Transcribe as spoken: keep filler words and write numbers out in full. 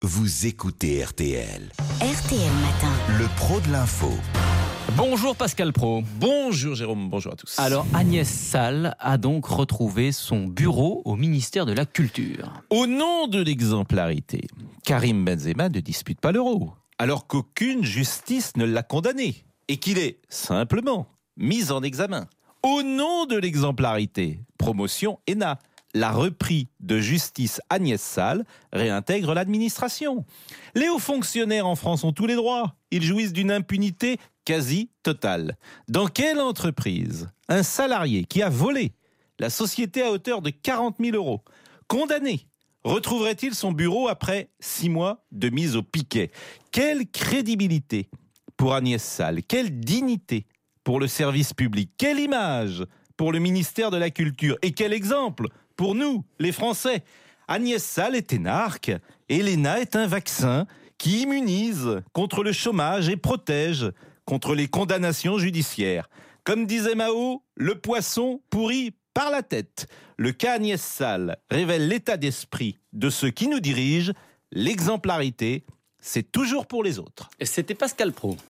Vous écoutez R T L. R T L Matin. Le pro de l'info. Bonjour Pascal Pro. Bonjour Jérôme, bonjour à tous. Alors Agnès Sall a donc retrouvé son bureau au ministère de la Culture. Au nom de l'exemplarité, Karim Benzema ne dispute pas l'Euro, alors qu'aucune justice ne l'a condamné et qu'il est simplement mis en examen. Au nom de l'exemplarité, promotion E N A, la reprise de justice Agnès Sall réintègre l'administration. Les hauts fonctionnaires en France ont tous les droits. Ils jouissent d'une impunité quasi totale. Dans quelle entreprise un salarié qui a volé la société à hauteur de quarante mille euros, condamné, retrouverait-il son bureau après six mois de mise au piquet? Quelle crédibilité pour Agnès Sall? Quelle dignité pour le service public? Quelle image pour le ministère de la Culture? Et quel exemple pour nous, les Français? Agnès Sall est énarque et l'E N A est un vaccin qui immunise contre le chômage et protège contre les condamnations judiciaires. Comme disait Mao, le poisson pourrit par la tête. Le cas Agnès Sall révèle l'état d'esprit de ceux qui nous dirigent. L'exemplarité, c'est toujours pour les autres. C'était Pascal Pro.